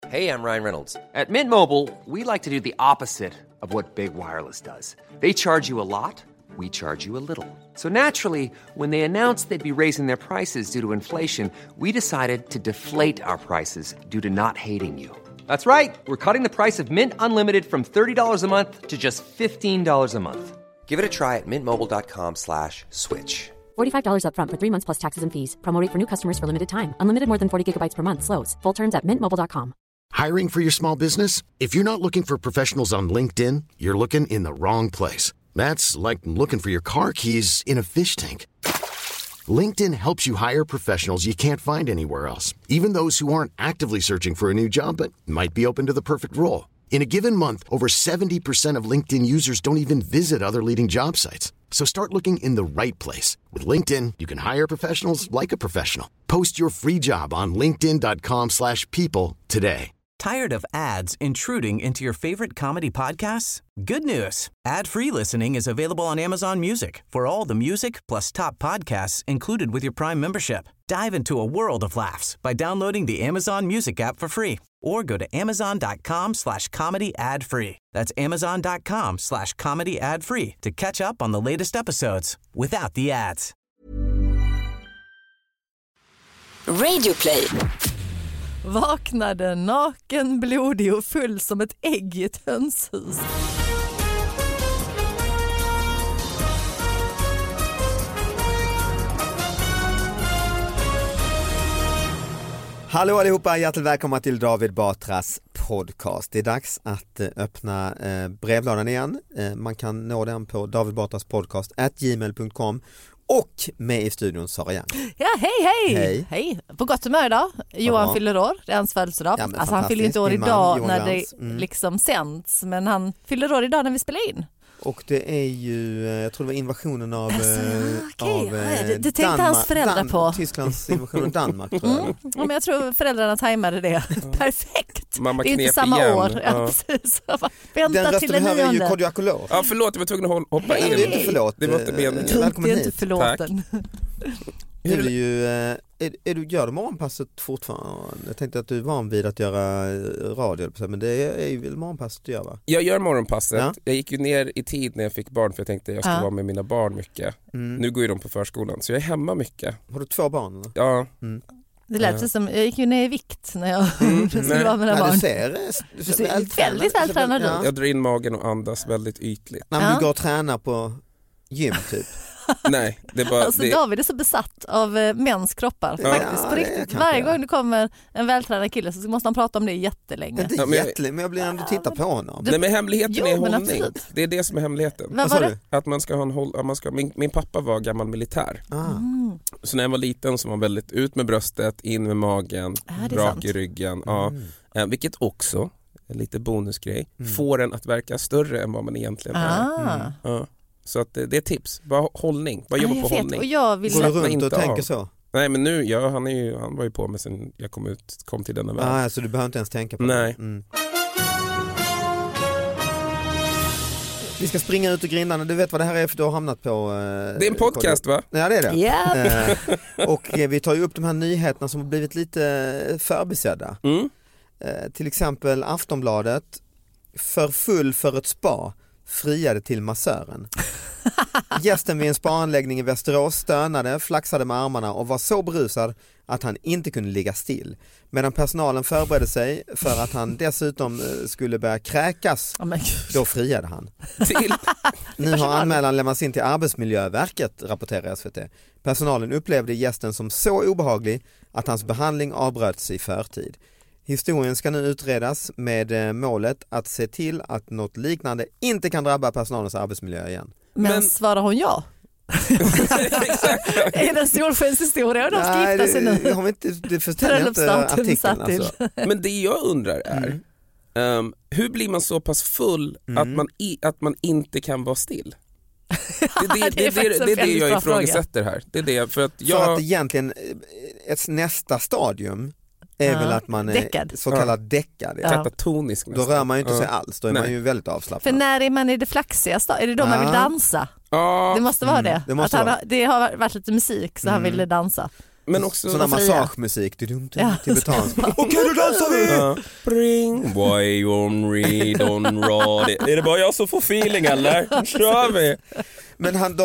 Hey, I'm Ryan Reynolds. At Mint Mobile, we like to do the opposite of what Big Wireless does. They charge you a lot, we charge you a little. So naturally, when they announced they'd be raising their prices due to inflation, we decided to deflate our prices due to not hating you. That's right. We're cutting the price of Mint Unlimited from $30 a month to just $15 a month. Give it a try at mintmobile.com/switch. $45 up front for 3 months plus taxes and fees. Promo rate for new customers for limited time. Unlimited more than 40 gigabytes per month. Slows full terms at mintmobile.com. Hiring for your small business? If you're not looking for professionals on LinkedIn, you're looking in the wrong place. That's like looking for your car keys in a fish tank. LinkedIn helps you hire professionals you can't find anywhere else, even those who aren't actively searching for a new job but might be open to the perfect role. In a given month, over 70% of LinkedIn users don't even visit other leading job sites. So start looking in the right place. With LinkedIn, you can hire professionals like a professional. Post your free job on linkedin.com/people today. Tired of ads intruding into your favorite comedy podcasts? Good news. Ad-free listening is available on Amazon Music for all the music plus top podcasts included with your Prime membership. Dive into a world of laughs by downloading the Amazon Music app for free or go to amazon.com/comedy ad-free. That's amazon.com/comedy ad-free to catch up on the latest episodes without the ads. Radio Play. Vaknade naken, blodig och full som ett ägg i ett hönshus. Hallå allihopa, hjärtligt välkomna till David Batras podcast. Det är dags att öppna brevlådan igen. Man kan nå den på davidbatraspodcast@gmail.com. Och med i studion Sara Young. Ja, hej. På gott humör idag. Johan fyller år, det är hans födelsedag. Ja, alltså han fyller inte år idag när det liksom sänds, men han fyller år idag när vi spelar in. Och det är ju, jag tror det var invasionen av, det tänkte hans föräldrar på. Tysklands invasion av Danmark tror jag. Ja, men jag tror föräldrarna tajmade det perfekt. Mamma det är inte samma igen. år. Ja, precis. Vänta till den 9:e. Den rösten vi hör är ju Kodjo Akolor. Ja, förlåt, jag var tvungen att hoppa in. Det är inte förlåt. Det var inte meningen. Välkommen hit. Det är inte förlåten. Gör du morgonpasset fortfarande? Jag tänkte att du är van vid att göra radio, men det är ju morgonpasset du gör, va? Jag gör morgonpasset. Ja. Jag gick ju ner i tid när jag fick barn för jag tänkte att jag skulle vara med mina barn mycket. Nu går ju de på förskolan så jag är hemma mycket. Har du 2 barn? Eller? Ja. Det lät som, jag gick ju ner i vikt när jag skulle vara med mina barn. Du ser väldigt vältränad ut. Jag drar in magen och andas väldigt ytligt. När du går och tränar på gym typ. Nej, det är bara alltså David är så besatt av mäns kroppar faktiskt, på riktigt. Varje gång det kommer en vältränad kille så måste han prata om det jättelänge. Men jag blir ändå titta på honom. Nej, men hemligheten är hållning. Det är det som är hemligheten. Vad var det? Att man ska ha min pappa var gammal militär. Så när jag var liten så var man väldigt ut med bröstet, in med magen, rak i ryggen. Vilket också, en lite bonusgrej, får en att verka större än vad man egentligen är. Så att det är tips. Bara hållning. Bara jobba på hållning. Och jag vill gå runt och tänka så. Nej, men nu, han var ju på mig sen jag kom till denna värld. Så du behöver inte ens tänka på det. Vi ska springa ut ur grindarna. Du vet vad det här är för du har hamnat på... det är en podcast, va? Ja, det är det. Yeah. Och vi tar ju upp de här nyheterna som har blivit lite förbisedda. Till exempel Aftonbladet. För full för ett spa. Friade till massören. Gästen vid en spaanläggning i Västerås stönade, flaxade med armarna och var så berusad att han inte kunde ligga still. Medan personalen förberedde sig för att han dessutom skulle börja kräkas, då friade han. Nu har anmälan lämnats in till Arbetsmiljöverket, rapporterar SVT. Personalen upplevde gästen som så obehaglig att hans behandling avbröts i förtid. Historien ska nu utredas med målet att se till att något liknande inte kan drabba personalens arbetsmiljö igen. Men svarar hon ja? Är det en solskenshistoria och de ska gifta sig nu? Det förställer inte artikeln. Alltså. Men det jag undrar är hur blir man så pass full att man inte kan vara still? Det är det jag ifrågasätter här. Det är det, för att egentligen nästa stadium är väl att man är så kallad däckad. Katatonisk. Då rör man ju inte sig alls. Då är man ju väldigt avslappnad. För när är man i det flaxiga är det då man vill dansa? Det måste vara det. Det har varit lite musik så han ville dansa. Men också sån här massagemusik. Tibetansk. Okej, då dansar vi! Bring boy on read on rad. Är det bara jag som får feeling eller? Nu kör vi! Men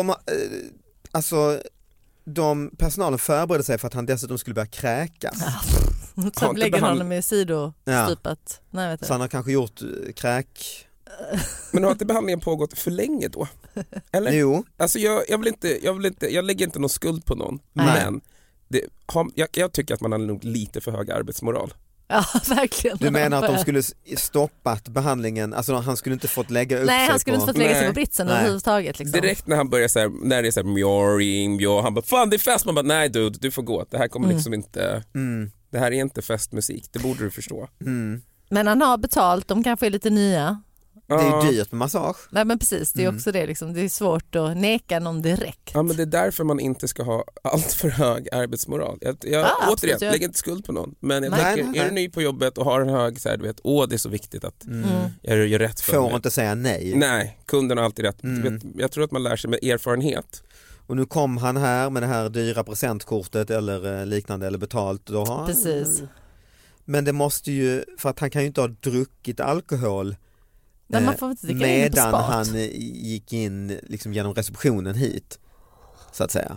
personalen förberedde sig för att han dessutom skulle börja kräkas. Så lägger honom i sidostupat. Nej, vet du. Så han har kanske gjort kräk. Men har inte behandlingen pågått för länge då? Eller? Jo. Alltså jag lägger inte någon skuld på någon. Men jag tycker att man har nog lite för hög arbetsmoral. Ja, verkligen. Du menar att de skulle stoppat behandlingen, alltså han skulle inte fått lägga upp sig på... Nej, han skulle inte fått lägga sig på britsen överhuvudtaget. Liksom. Direkt när han börjar så här, när det är så här mjau, han bara, fan det är fest, man bara, nej dude, du får gå. Det här kommer liksom inte, det här är inte festmusik, det borde du förstå. Men han har betalt, de kanske är lite nya. Det är ju dyrt med massage. Nej men precis, det är också det liksom. Det är svårt att neka någon direkt. Ja men det är därför man inte ska ha allt för hög arbetsmoral. Återigen, lägg inte skuld på någon. Men jag tänker, är du ny på jobbet och har en hög så här, du vet, det är så viktigt att jag gör rätt för mig. Får inte säga nej. Nej, kunden har alltid rätt. Jag tror att man lär sig med erfarenhet. Och nu kom han här med det här dyra presentkortet eller liknande eller betalt. Precis. Men det måste ju, för att han kan ju inte ha druckit alkohol. Men man får inte medan han gick in liksom genom receptionen hit, så att säga.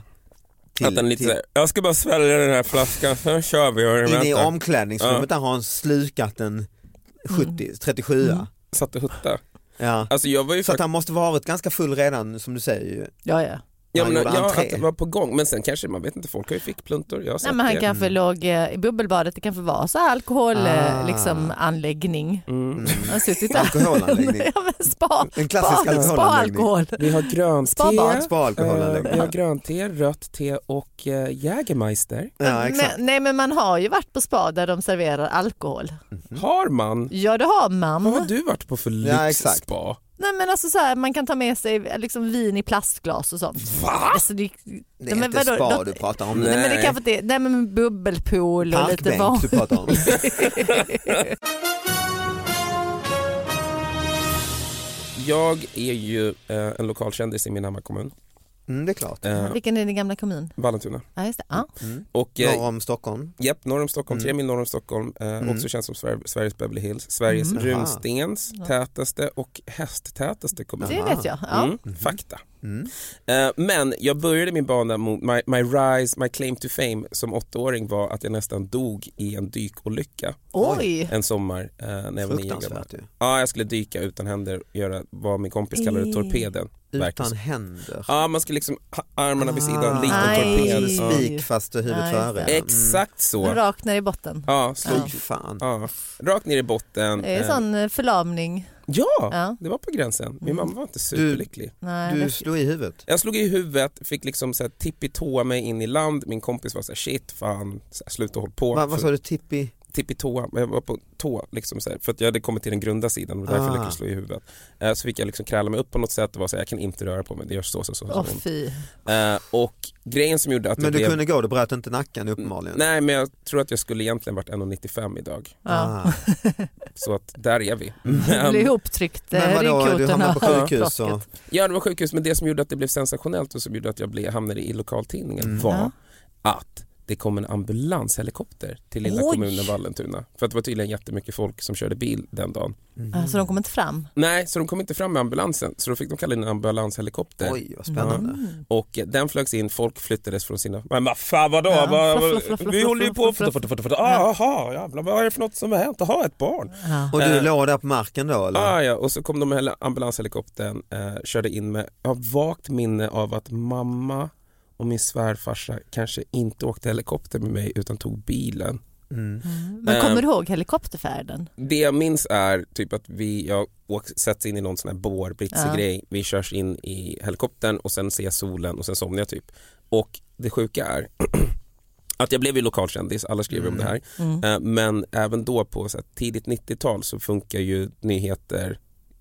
Jag ska bara svälja den här flaskan, så kör vi. In i omklädningsrummet där har han slukat en 37. Satt och hutta. Ja. Alltså jag var ju så att han måste varit ganska full redan, som du säger ju. Ja. Att det var på gång, men sen kanske man vet inte, folk har ju fickpluntor. Nej, men han kanske låg i bubbelbadet, det kanske var så alkohol liksom anläggning. Han suttit där. Alkoholanläggning. Ja, men en klassisk alkoholanläggning. Vi har grönte, vi har grönte, rött te och Jägermeister. Ja, exakt. Men man har ju varit på spa där de serverar alkohol. Har man? Ja, det har man. Vad har du varit på för lyxspa? Nej men alltså så här, man kan ta med sig liksom vin i plastglas och sånt. Va? Alltså, det är inte spa du pratar om. Nej men det kanske inte, nej men bubbelpool och parkbänk lite van. Du pratar om. Jag är ju en lokalkändis i min hemmakommun. Det är klart. Vilken är din gamla kommun? Vallentuna. Ja, just det. Och, norr om Stockholm. Japp, norr om Stockholm, 3 mil norr om Stockholm. Också känns som Sveriges Beverly Hills. Sveriges runstens tätaste och hästtätaste kommun. Det vet jag. Ja. Fakta. Men jag började min bana mot my claim to fame som 8-åring var att jag nästan dog i en dykolycka. Oj. En sommar när jag var 9 gammal. Ja, jag skulle dyka utan händer och göra vad min kompis kallade torpeden. Utan händer? Ja, man ska liksom armarna vid sidan, liten torped. Spik fast huvudet före. Exakt så. Rakt ner i botten. Ja, fan. Ja, rakt ner i botten. Det är sån förlamning. Ja, det var på gränsen. Min mamma var inte superlycklig. Du slog i huvudet? Jag slog i huvudet, fick liksom så här tippitåa mig in i land. Min kompis var så här, shit, fan, sluta håll på. Vad sa du, tippitåa? Jag var på tå liksom så här, för att jag hade kommit till den grunda sidan och därför lyckades jag slå i huvudet. Så fick jag liksom kräla mig upp på något sätt och var så här, jag kan inte röra på mig, det gör så. Fy. Och grejen som gjorde att men du kunde gå, du bröt inte nacken uppenbarligen. Nej, men jag tror att jag skulle egentligen varit 1,95 idag. Så att där är vi. Det blev ihoptryckt. Men vadå, du hamnade på sjukhus? Ja, det var sjukhus, men det som gjorde att det blev sensationellt och som gjorde att jag hamnade i lokaltidningen var att det kom en ambulanshelikopter till lilla kommunen Vallentuna. För att det var tydligen jättemycket folk som körde bil den dagen. Så de kom inte fram? Nej, så de kom inte fram med ambulansen. Så då fick de kalla in en ambulanshelikopter. Oj, vad spännande. Och den flögs in, folk flyttades från sina... Men vad fan, vadå? Vi håller ju på... Jävlar, vad är det för något som har hänt? Att ha ett barn. Och du låg där på marken då, eller? Ja, och så kom de med ambulanshelikoptern, körde in med... Jag har vagt minne av att mamma och min svärfarsa kanske inte åkte helikopter med mig utan tog bilen. Men kommer du ihåg helikopterfärden? Det jag minns är typ att jag sätts in i någon sån här bårbritsig grej. Vi körs in i helikoptern och sen ser solen och sen somnar jag typ. Och det sjuka är att jag blev ju lokalkändis, alla skriver om det här. Men även då på så här, tidigt 90-tal så funkar ju nyheter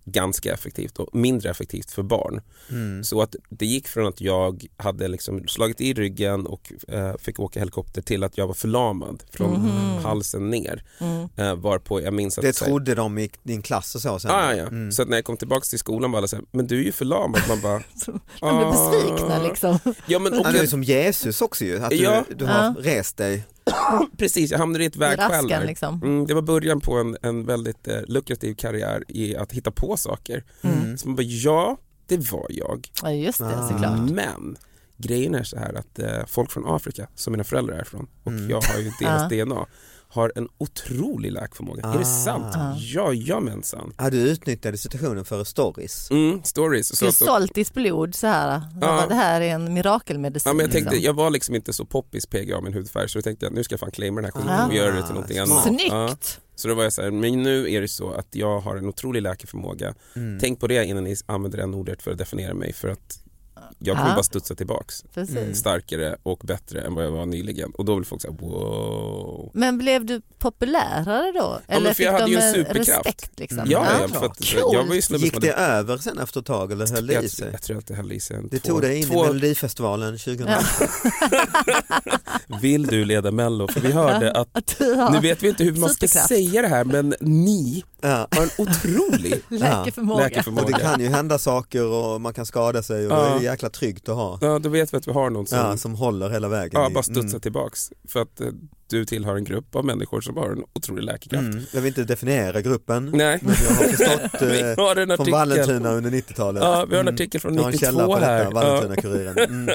ganska effektivt och mindre effektivt för barn. Så att det gick från att jag hade liksom slagit i ryggen och fick åka helikopter till att jag var förlamad från halsen ner. Varpå jag minns att... Det trodde de i din klass och så sen. Ja. Så att när jag kom tillbaka till skolan var alla så här, men du är ju förlamad. Man bara... Man blev besvikna liksom. Ja, men det är som Jesus också ju, att du har rest dig. Precis, jag hamnade i ett vägskäl där. Liksom. Det var början på en väldigt lukrativ karriär i att hitta på saker. Så man bara, det var jag. Ja, just det, såklart. Men grejen är så här att folk från Afrika, som mina föräldrar är från, och jag har ju deras DNA, har en otrolig läkförmåga. Är det sant? Ja, mensan. Du utnyttjade situationen för stories. Stories. Du sålt blod så här. Det här är en mirakelmedicin. Ja, men jag tänkte, jag var liksom inte så poppis PGA av min hudfärg, så jag tänkte att nu ska jag fan claima den här skiten och göra det till någonting annat. Snyggt! Så då var jag så här, men nu är det så att jag har en otrolig läkeförmåga. Tänk på det innan ni använder det ordet för att definiera mig, för att jag kommer bara studsa tillbaks. Starkare och bättre än vad jag var nyligen. Och då vill folk säga, wow. Men blev du populärare då? Eller fick de respekt liksom? Ja, för att jag var ju gick det över sen efter ett tag eller höll det i sig? Jag tror att det höll i sig. Det tog dig in i Melodifestivalen 2000. Vill du leda Mello? För vi hörde att nu vet vi inte hur man ska säga det här, men ni har en otrolig läkeförmåga. Och det kan ju hända saker och man kan skada sig och då är det jäkla tryggt att ha. Ja, då vet vi att vi har någon som håller hela vägen. Ja, bara studsa tillbaks. För att du tillhör en grupp av människor som har en otrolig läkekraft. Jag vill inte definiera gruppen. Nej. Men jag har förstått från Valentina under 90-talet. Ja, vi har en artikel från 92 här. Valentina-kuriren.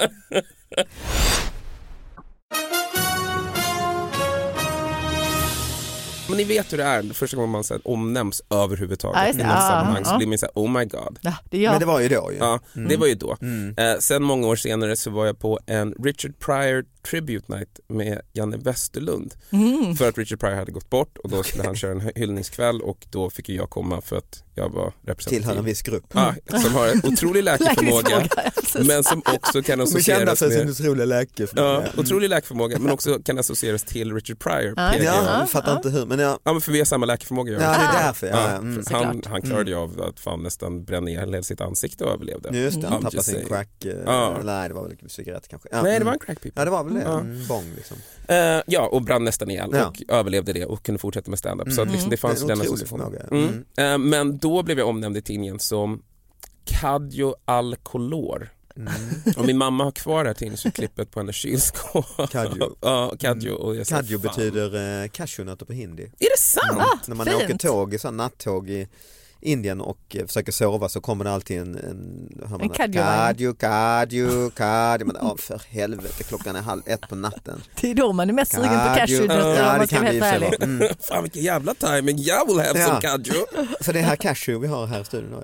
Men ni vet hur det är, första gången man så här, omnämns överhuvudtaget i något sammanhang så blir man så här, oh my god. Men det var ju då ju. Ja, det var ju då. Sen många år senare så var jag på en Richard Pryor Tribute Night med Janne Westerlund. För att Richard Pryor hade gått bort och då skulle han köra en hyllningskväll och då fick jag komma för att jag var representativ. Tillhör en viss grupp. Ja, som har en otrolig läkeförmåga men som också kan associeras med... sin otroliga läkeförmåga. Ja, otrolig läkeförmåga men också kan associeras till Richard Pryor. Jag fattar inte hur. Men men för vi har samma läkeförmåga. Ja, det är därför. Han klarade ju av att fan nästan bränna ner sitt ansikte och överlevde. Just det, han tappade sin crack. Nej, det var väl cigarett kanske. Nej, det var en crackpipa. Ja, det var väl det. En bong liksom. Och brann nästan ihjäl och överlevde det och kunde fortsätta med stand-up. Så att liksom, det fanns den associationen. Men då blev jag omnämnd i tidningen som Kadjo Alkolor. Och min mamma har kvar det här tidningsklippet på hennes kylskåp. Kadjo. Ja, Kadjo. Och Kadjo betyder cashewnötter på hindi. Är det sant? När man åker tåg, så nattåg i Indien och försöker sova så kommer det alltid en kadjo. Men för helvete, klockan är 1:30 på natten. Det är då man är mest sugen på cashewnötter. Ja, det kan vi ju se. Fan vilken jävla timing. Jag vill ha som kadjo. Så det är här cashew vi har här i studion.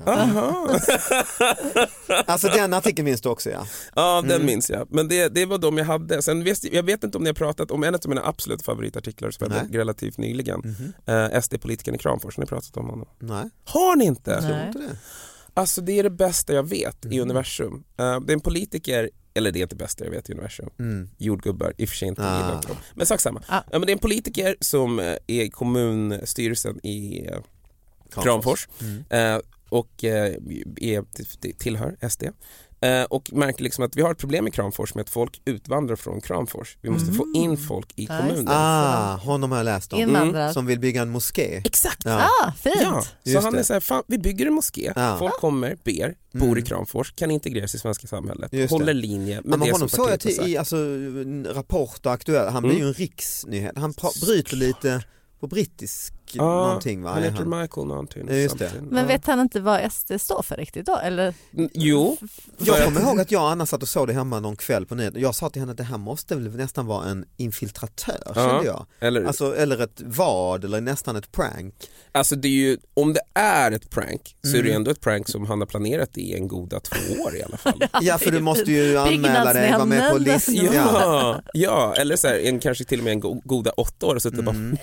Alltså den artikeln minns du också, ja. Ja, den minns jag. Men det var de jag hade. Sen jag vet inte om ni har pratat om en av mina absolut favoritartiklar som jag relativt nyligen. SD-politikern i Kramfors, har ni pratat om honom? Nej. Har ni inte? Jag tror inte det. Alltså det är det bästa jag vet i universum. Det är en politiker, eller det är inte bästa jag vet i universum. Jordgubbar, i och för sig inte men sak samma. Men det är en politiker som är i kommunstyrelsen i Kramfors och tillhör SD. Och märker liksom att vi har ett problem i Kramfors med att folk utvandrar från Kramfors. Vi måste få in folk i kommunen. Honom har jag läst om. Som vill bygga en moské. Exakt. Fint. Ja, så han är så här, fan, vi bygger en moské. Folk kommer, ber, bor i Kramfors, kan integreras i svenska samhället. Håller linje med det honom såg jag i Rapport och Aktuellt. Han blir ju en riksnyhet. Han bryter lite på brittisk någonting, va? Han heter Michael någonting. Just det. Men vet han inte vad SD står för riktigt då? Eller? Jo. Jag kommer ihåg att jag och Anna satt och såg det hemma någon kväll på nätet. Jag sa till henne att det här måste väl nästan vara en infiltratör, kände jag. Eller ett vad, eller nästan ett prank. Alltså det är ju, om det är ett prank så är det ändå ett prank som han har planerat i en goda 2 år i alla fall. Ja, för du måste ju anmäla dig, vara med på listan. Ja, eller så här, kanske till och med en goda 8 år och så bara... Men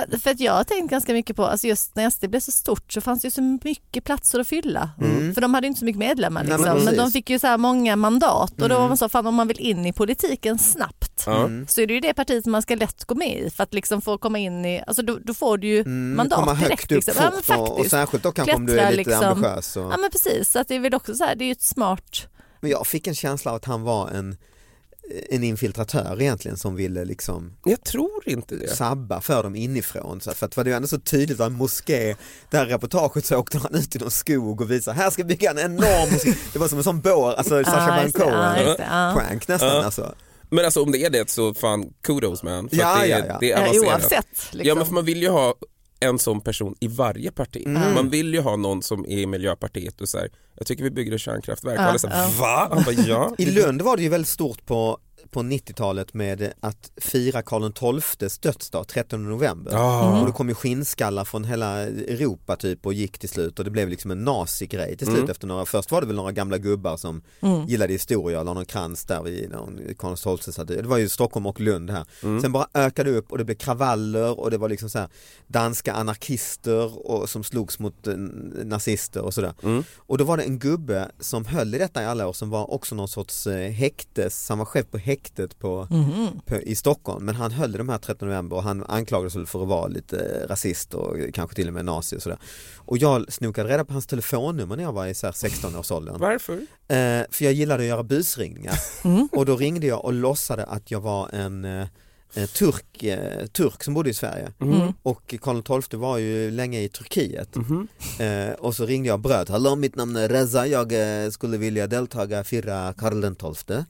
för att jag har tänkt ganska mycket på, alltså just när SD blev så stort så fanns det ju så mycket platser att fylla. För de hade inte så mycket medlemmar liksom. Men de fick ju så här många mandat och då var man så, fan om man vill in i politiken snabbt så är det ju det partiet som man ska lätt gå med i för att liksom få komma in i, alltså då får du ju mandat komma direkt. Högt upp liksom. fort, ja, och särskilt då kanske om du är lite ambitiös. Ja men precis, så att det är väl också så här, det är ju ett smart. Men jag fick en känsla av att han var en infiltratör egentligen som ville liksom jag tror inte det. Sabba för dem inifrån så för att det var ändå så tydligt var en moské där reportaget så åkte han ut i någon skog och visade här ska bygga en enorm moské. Det var som en sån alltså Sacha Baron Cohen prank nästan alltså. Men alltså om det är det så fan kudos man för att det är avancerat. Oavsett liksom. Ja men för man vill ju ha en sån person i varje parti. Man vill ju ha någon som är i Miljöpartiet och så här, jag tycker vi bygger ett kärnkraftverk. Och alla så här, va? Han bara, ja. I Lund var det ju väldigt stort på 90-talet med att fira Karl XII:s dödsdag 13 november. Och det kom ju skinnskallar från hela Europa typ och gick till slut och det blev liksom en nazigrej till slut efter några, först var det väl några gamla gubbar som gillade historia eller någon krans där vid någon Karl XII:s, det var ju Stockholm och Lund här. Sen bara ökade upp och det blev kravaller och det var liksom så här danska anarkister och som slogs mot nazister och sådär. Och då var det en gubbe som höll i detta i alla år som var också någon sorts han var chef på häktet i Stockholm, men han höll de här 13 november och han anklagades för att vara lite rasist och kanske till och med nazi och sådär. Och jag snokade reda på hans telefonnummer när jag var i så här 16-årsåldern. Varför? För jag gillade att göra busringningar. Och då ringde jag och låtsade att jag var en turk som bodde i Sverige. Och Karl XII var ju länge i Turkiet. Och så ringde jag och bröt. Hallå, mitt namn är Reza. Jag skulle vilja deltaga fira Karl XII.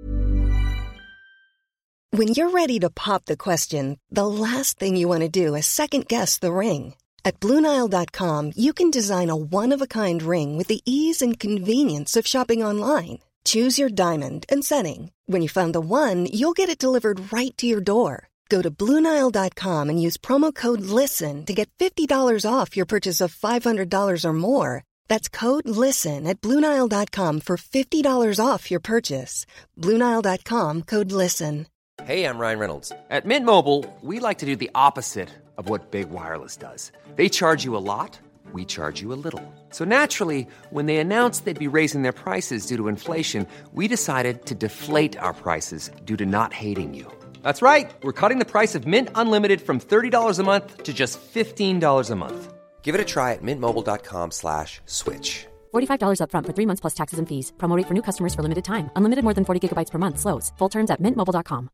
When you're ready to pop the question, the last thing you want to do is second-guess the ring. At BlueNile.com, you can design a one-of-a-kind ring with the ease and convenience of shopping online. Choose your diamond and setting. When you find the one, you'll get it delivered right to your door. Go to BlueNile.com and use promo code LISTEN to get $50 off your purchase of $500 or more. That's code LISTEN at BlueNile.com for $50 off your purchase. BlueNile.com, code LISTEN. Hey, I'm Ryan Reynolds. At Mint Mobile, we like to do the opposite of what Big Wireless does. They charge you a lot, we charge you a little. So naturally, when they announced they'd be raising their prices due to inflation, we decided to deflate our prices due to not hating you. That's right. We're cutting the price of Mint Unlimited from $30 a month to just $15 a month. Give it a try at mintmobile.com/switch. $45 up front for 3 months plus taxes and fees. Promo rate for new customers for limited time. Unlimited more than 40 gigabytes per month. Slows full terms at mintmobile.com.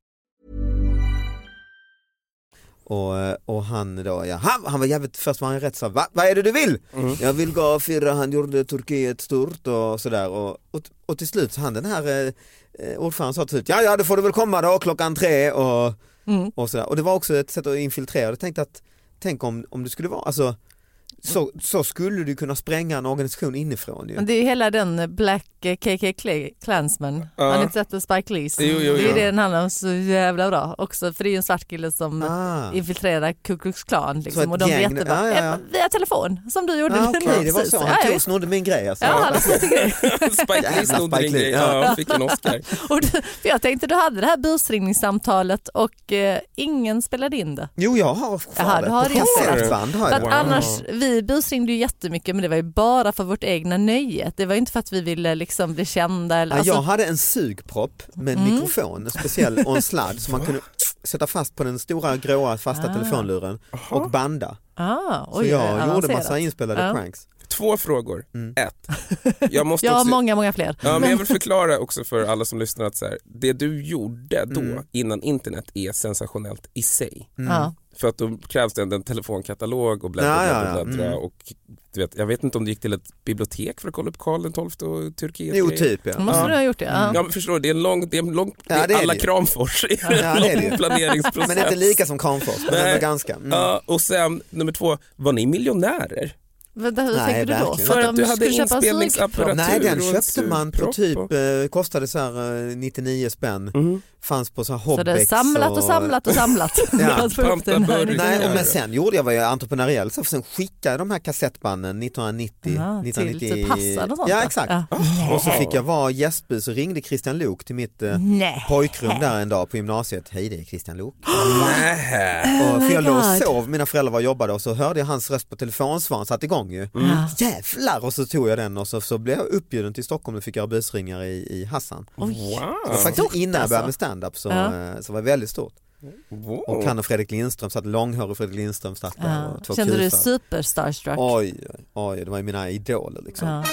Och han då, han var jävligt, först var han rätt så, vad är det du vill? Jag vill gå och fira, han gjorde Turkiet stort och sådär. Och till slut så han den här ordföranden sa till slut, ja det får du väl komma då 3:00 och sådär. Och det var också ett sätt att infiltrera. Jag tänkte att, tänk om det skulle vara, alltså så skulle du kunna spränga en organisation inifrån ju. Men det är ju hela den Black KK Klansman. Har ni inte sett Spike Lees? Jo. Det är det den handlar om så jävla bra också. För det är ju en svart kille som infiltrerar Ku Klux Klan liksom, och de vet jättebra. Via telefon som du gjorde. Okej, det var så. Han snodde min grej alltså. Ja, han snodde grej. Spike Lee snodde din grej. Ja, fick en Oscar. För jag tänkte du hade det här busringningssamtalet och ingen spelade in det. Jo, jag har du har det. För att annars, vi busringde ju jättemycket, men det var ju bara för vårt egna nöje. Det var ju inte för att vi ville liksom bli kända. Eller, jag hade en sugpropp med en mikrofon, speciell och en sladd som man kunde sätta fast på den stora gråa fasta telefonluren och banda. Så jag gjorde massa inspelade pranks. 2 frågor. 1. Jag har många fler. Ja, men jag vill förklara också för alla som lyssnar att så här, det du gjorde då innan internet är sensationellt i sig. För att då krävs det en telefonkatalog och bläddra och du vet, jag vet inte om du gick till ett bibliotek för att kolla upp Karl XII och Turkiet. Jo, typ Måste du ha gjort det? Ja, men förstår du, det är en lång alla Kramfors i en planeringsprocess. Men inte lika som Kramfors, men det var ganska. Ja, och sen nummer 2, var ni miljonärer? Hur tänker du då? För att du hade inspelningsapparatur. Nej, den köpte man på typ, kostade så här 99 spänn. Fanns på så här Hobbex. Så det är samlat. Nej, men sen gjorde jag vad jag entreprenöriell, så sen skickade de här kassettbanden 1990 till Passad och sånt. Ja, exakt. Och så fick jag vara gästbud, så ringde Christian Luuk till mitt pojkrum där en dag på gymnasiet. Hej, det är Christian Luuk. För jag låg och sov, mina föräldrar var och jobbade, och så hörde jag hans röst på telefonsvararen, satt igång ju. Jävlar, och så tog jag den, och så blev jag uppbjuden till Stockholm och fick göra busringare i Hassan. Wow. Det var faktiskt innan jag började med stand-up, så var det väldigt stort. Wow. Och han och Fredrik Lindström satt, långhårig Fredrik Lindström satt där. Och kände du superstarstruck? Oj, det var ju mina idoler liksom.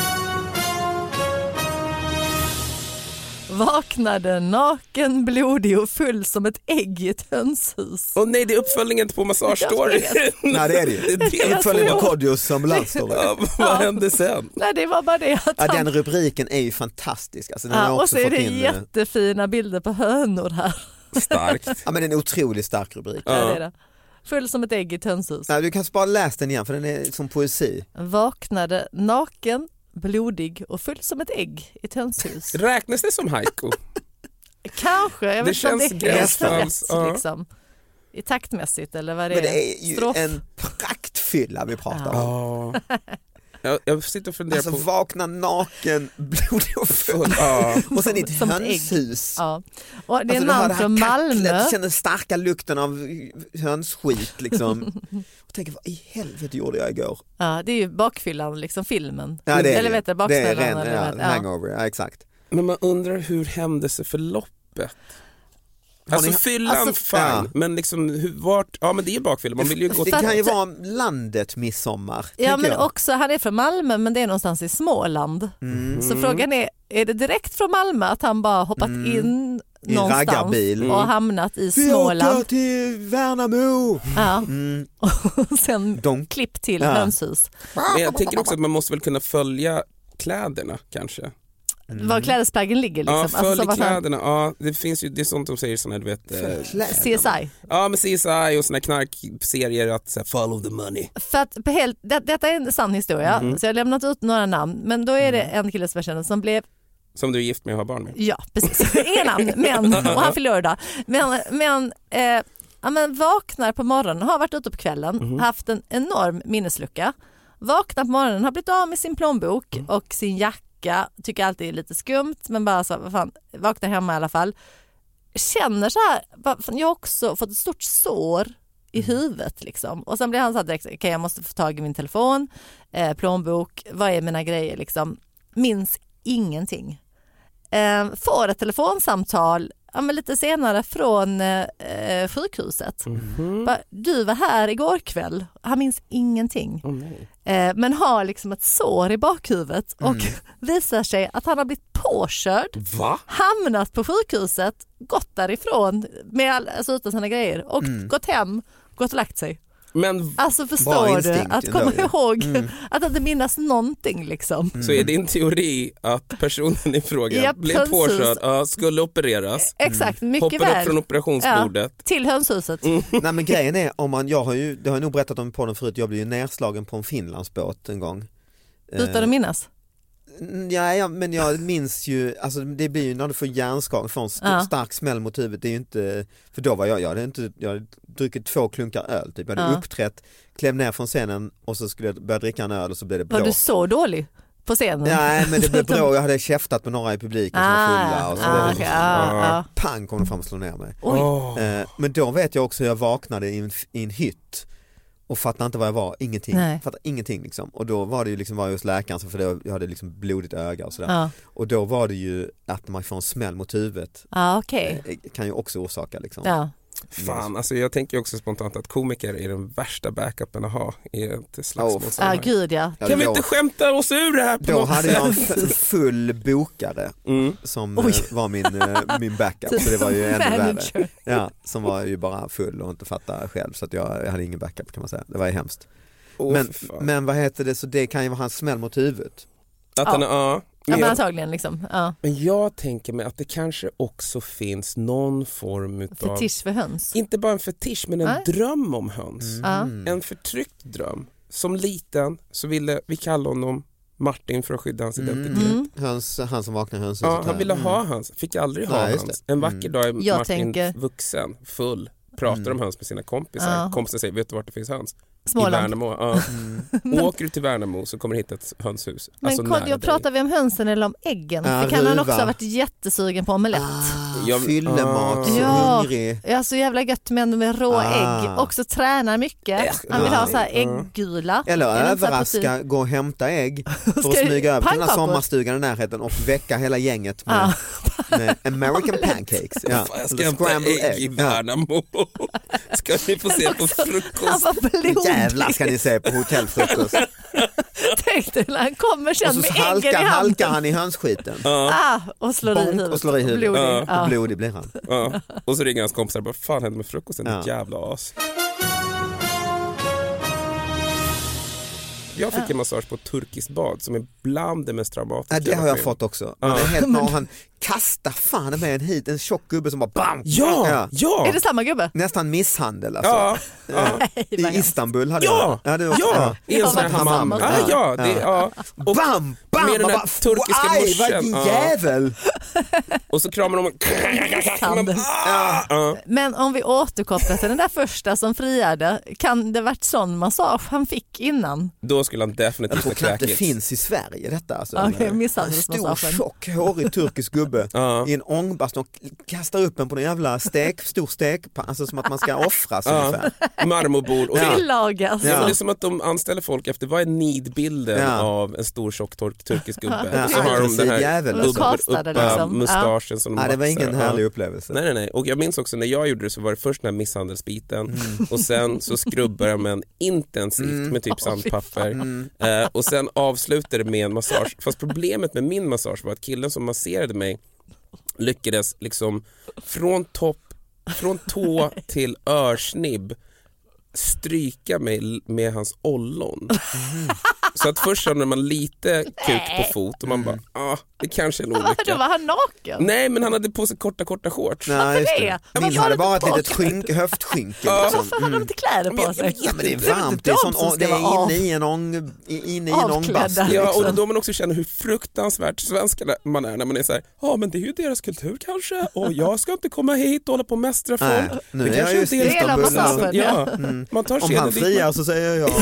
Vaknade naken, blodig och full som ett ägg i ett hönshus. Nej, det är uppföljningen på Massage-story. Nej, det är det. Det är uppföljningen på Kodjos ambulansstory. Vad hände sen? Nej, det var bara det att den rubriken är ju fantastisk. Alltså, den har också och så är det fått jättefina bilder på hönor här. Starkt. Ja, men det är en otroligt stark rubrik. Ja, det är det. Full som ett ägg i ett hönshus. Nej, du kan bara läsa den igen, för den är som poesi. Vaknade naken, blodig och full som ett ägg i ett hönshus. Räknas det som haiku? Kanske, jag vet inte om det är rätt liksom. I taktmässigt eller vad det är. Men det är ju en praktfylla vi pratar om. Jag sitter och funderar på... vakna naken, blodig och full. Och sen i ett hönshus. Och det är en man från Malmö. Känner starka lukten av hönsskit liksom. Och tänker, vad i helvete gjorde jag igår? Ja, det är ju bakfyllan, liksom filmen. Ja, det är eller vet du, baksmällan. Det är hangover, exakt. Men man undrar hur händelseförloppet. Alltså fyllan fine, men liksom vart, men det är bakfyllan. Man vill ju gå det kan ju vara landet midsommar. Ja, men också, han är från Malmö, men det är någonstans i Småland. Så frågan är det direkt från Malmö att han bara hoppat in någonstans och hamnat i Småland? Vi åker till Värnamo! Ja, och sen klipp till hönshus. Men jag tänker också att man måste väl kunna följa kläderna kanske. Var klädesplaggen ligger liksom. Ja, följ kläderna. Det finns ju, det är sånt de säger såna, du vet. CSI. Ja, men CSI och såna knarkserier att så här, follow the money. För att detta är en sann historia. Så jag har lämnat ut några namn, men då är det en kille som jag känner som blev... Som du är gift med och har barn med. Ja, precis. Inga namn, men och han fyller år då. Men vaknar på morgonen, har varit ute på kvällen, haft en enorm minneslucka. Vaknar på morgonen, har blivit av med sin plånbok och sin jacka. Tycker alltid är lite skumt, men bara så, vad fan, vaknar hemma i alla fall. Känner så här, jag har också fått ett stort sår i huvudet liksom. Och sen blir han så här direkt, okej, jag måste få tag i min telefon, plånbok, vad är mina grejer liksom. Minns ingenting. Får ett telefonsamtal lite senare från sjukhuset. Du var här igår kväll. Han minns ingenting. Men har liksom ett sår i bakhuvudet och visar sig att han har blivit påkörd. Va? Hamnat på sjukhuset, gått därifrån med utan sina grejer och gått hem, gått och lagt sig. Men alltså förstår du att komma ihåg att inte minnas någonting liksom. Så är din teori att personen i fråga blev påkörd, skulle opereras. Exakt, mycket hoppade väl. Upp från operationsbordet till hönshuset. Nej, men grejen är, det har jag nog berättat om på den förut, jag blev ju nerslagen på en Finlandsbåt en gång. Utan att minnas? Ja, men jag minns ju, alltså det blir ju när du får hjärnskakning, får en stark smäll mot huvudet, det är ju inte, för då var jag hade druckit 2 klunkar öl typ, jag hade uppträtt, klev ner från scenen och så skulle jag börja dricka en öl och så blev det blå. Var du så dålig på scenen? Nej, men det blev blå, jag hade käftat med några i publiken som var fulla och så pang kom de fram och slog ner mig. Men då vet jag också, jag vaknade i en hytt och fattade inte vad jag var, ingenting liksom. Och då var det ju liksom, var jag hos läkaren, för jag hade liksom blodigt öga och sådär. Och då var det ju att man får en smäll mot huvudet. Kan ju också orsaka liksom. Fan, alltså jag tänker också spontant att komiker är den värsta backupen att ha i ett slagsmål. Gud ja. Kan vi inte skämta oss ur det här på då hade jag en full bokare som var min backup, så det var ju ännu värre. Ja, som var ju bara full och inte fattade själv, så att jag hade ingen backup kan man säga. Det var ju hemskt. Men vad heter det, så det kan ju vara hans smäll mot huvudet. Att han men antagligen liksom. Men jag tänker mig att det kanske också finns någon form utav fetisch för höns. Inte bara en fetisch, men en dröm om höns. En förtryckt dröm. som liten så ville vi kalla honom Martin för att skydda hans identitet. Han som vaknar i hönshuset. Ja, han ville ha hans. Fick aldrig ha hans. En vacker dag är Martin vuxen, full. Pratar om höns med sina kompisar. Kompisen säger, vet du vart det finns höns? Småland. I Värnamo. Åker du till Värnamo så kommer du hitta ett hönshus. Men alltså, pratar vi om hönsen eller om äggen? För kan han också ha varit jättesugen på omelett? Fyllemat, hungrig. Ja, så jävla gött med rå ägg. Också tränar mycket. Han vill ha så här ägggula. Eller överraska, gå och hämta ägg för att smyga över till den här sommarstugan i närheten och väcka hela gänget med American pancakes. Ja. Jag ska hämta ägg i Värnamo. Ska ni få se på frukost? Jävlar ska ni se på hotellfrukost. Tänk dig när han kommer sen med äggen i handen. Halkar han i hönsskiten. Och slår i huvudet. Blodig blir han. Och så ringer hans kompisar och bara, fan hände med frukosten? Ett jävla as. Jag fick en massage på turkiskt bad som är bland det mest traumatiska. Det har jag fått också. Man är helt med och han kastar fan med en tjock gubbe som bara bam! Ja! Är det samma gubbe? Nästan misshandel alltså. I Istanbul hade jag. I en sån här hammam. Och bam! Med den här turkiska vad din jävel! Och så kramar de Men om vi återkopplar till den där första som friade, kan det varit sån massage han fick innan? Då skulle han definitivt ha kräkits. Det finns i Sverige detta alltså. En stor, tjock, hårig turkisk gubbe i en ångbast och kastar upp en på en jävla stor stek, alltså som att man ska offras ungefär. Marmorbord. Och tillagas. Det är som att de anställer folk efter vad är nidbilden av en stor tjock turkisk gubbe. Så har de den här mustaschen som de det var ingen härlig upplevelse. Nej. Och jag minns också när jag gjorde det så var det först den här misshandelsbiten och sen så skrubbade jag med en intensivt med typ sandpapper och sen avslutade det med en massage. Fast problemet med min massage var att killen som masserade mig lyckades liksom från tå till örsnibb stryka mig med hans ollon. Så att först känner man lite kuk på fot och man bara, det kanske är en olycka. Då var han naken? Nej, men han hade på sig korta shorts. Nej, min hade bara ett litet höftskynke. Varför hade de inte kläder på sig? Ja, men det är varmt. Det är inne i en ångbast. Ja, och då man också känner hur fruktansvärt svenska man är när man är så här, men det är ju deras kultur kanske. Och jag ska inte komma hit och hålla på och mästra folk. Nu är jag just Istanbul. Man tar om han friar så säger jag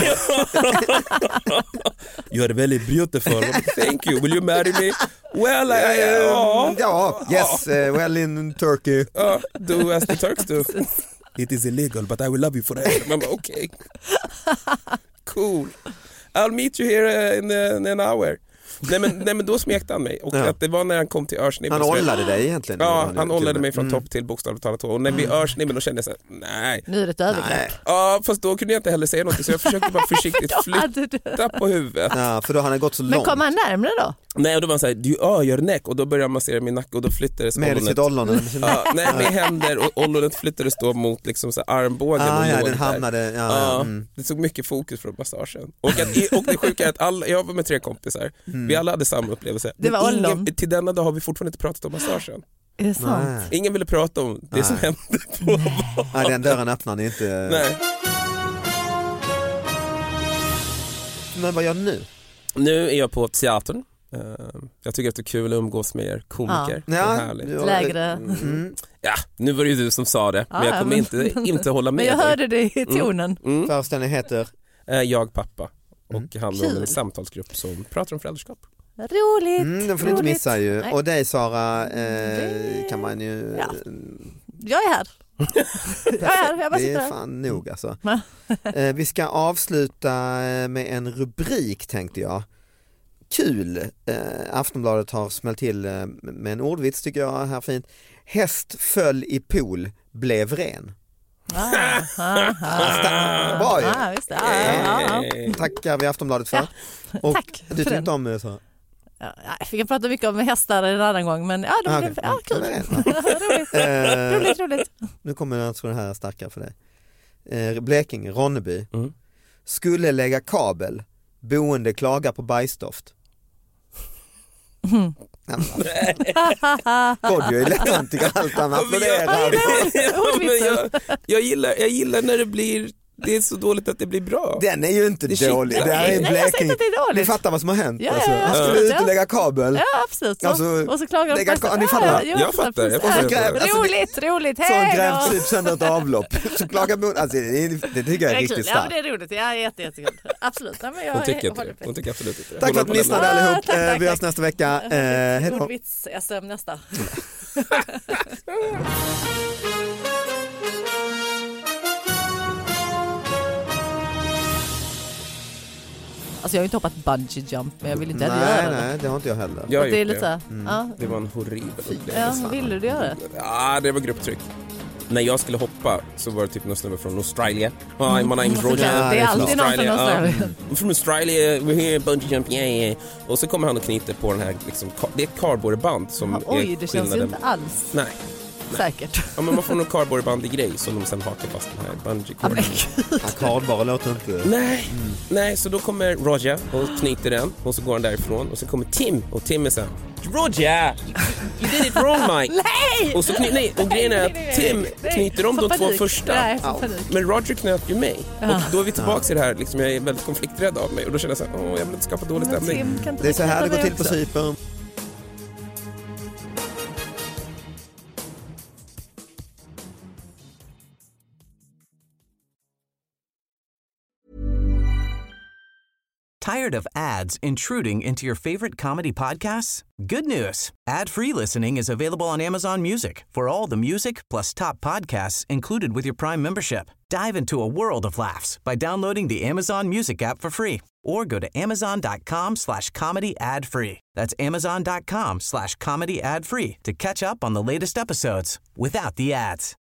You are very beautiful. Thank you. Will you marry me? Well, yes, well in Turkey. Do as the Turks do. It is illegal, but I will love you forever. Man bara, okay. Cool. I'll meet you here in an hour. Nej men då smekte han mig och att det var när han kom till örsnibben. Han ollade dig egentligen. Ja, han ollade mig från topp till bokstavligt talat. Och när vi örsnibben då kände jag så här, nej. Nu är det ett övergrepp. Ja, fast då kunde jag inte heller säga något så jag försökte bara försiktigt flytta på huvudet. Ja, för då hade han gått så långt. Men kom han närmare då? Nej, och då var han så här, your neck och då började jag massera min nacke och då flyttades med sitt ollonet. Nej, med händer och ollonet flyttades då mot liksom så armbågen och den hamnade. Det tog mycket fokus från massagen. Och det sjuka är att jag var med 3 kompisar. Vi alla hade samma upplevelse. Det var till denna dag har vi fortfarande inte pratat om massagen. Är det sant? Nej. Ingen ville prata om det som hände på. Nej, den dörren öppnar ni inte. Nej. Men vad gör du nu? Nu är jag på teatern. Jag tycker att det är kul att umgås med er komiker. Det är härligt. Lägre. Ja, nu var det ju du som sa det. Men jag kommer inte hålla med. Men jag hörde det i tonen. Föreställningen heter? Jag pappa. Och handlar om en samtalsgrupp som pratar om föräldraskap. Roligt. Den får du inte missa ju. Nej. Och dig Sara kan man ju... Ja. Jag är här. Jag bara det är fan nog alltså. Vi ska avsluta med en rubrik tänkte jag. Kul. Aftonbladet har smält till med en ordvits tycker jag här fint. Häst föll i pool, blev ren. Bra ju. Tackar vi Aftonbladet för. Och tack du tyckte inte om det så. Jag fick prata mycket om hästar en annan gång men de blev kul. Roligt. Nu kommer jag att få det här starkare för dig. Blekinge, Ronneby. Skulle lägga kabel. Boende klagar på bajsdoft. Kodjo är lätt, tycker allt han applåderar. Jag gillar när det blir Det är så dåligt att det blir bra. Den är ju inte dålig. Det här är Blekinge. Ni fattar vad som har hänt. Ja, alltså. Han skulle ut och lägga kabel. Ja, absolut. Alltså, och så klagar de på ni fattar. Jag fattar. Roligt. Så han grävt typ sönder ett avlopp. Så klagar man, alltså, det tycker jag är riktigt starkt. Ja, det är roligt. Ja, jättekul. Absolut. Ja, men hon tycker absolut inte det. Tack för att ni lyssnade allihop. Vi hörs nästa vecka. Hej då. God vits. SM nästa. Alltså jag har inte hoppat bungee jump, men jag vill inte heller göra det. Nej, det har inte jag heller. Jag det är lite så. Det var en horribel upplevelse. Ja, ville du göra det? Ja, det var grupptryck. När jag skulle hoppa så var det typ någon snubbe från Australien. Hi, my name's Roger. Det är alltid någon från Australien. I'm from Australia, we're here, bungee jump, yeah. Och så kommer han och knyter på den här, liksom, det är ett cardboardband som är oj, det känns ju inte alls. Nej. Säkert. Ja, men man får någon cardboardbandig grej som de sen hakar fast den här bungee-corden. Cardboard låter inte... Nej, så då kommer Roger och knyter den och så går han därifrån och så kommer Tim och Tim är så här, Roger, you did it wrong, Mike. Nej! Och så och grejen är att Tim knyter om de två första. Men Roger knöt ju mig. Och då är vi tillbaka i det här, liksom, jag är väldigt konflikträdd av mig och då känner jag så här, jag vill inte skapa dålig stämning. Det är så här det går till på Cypern. Tired of ads intruding into your favorite comedy podcasts? Good news. Ad-free listening is available on Amazon Music for all the music plus top podcasts included with your Prime membership. Dive into a world of laughs by downloading the Amazon Music app for free or go to amazon.com/comedy ad-free. That's amazon.com/comedy ad-free to catch up on the latest episodes without the ads.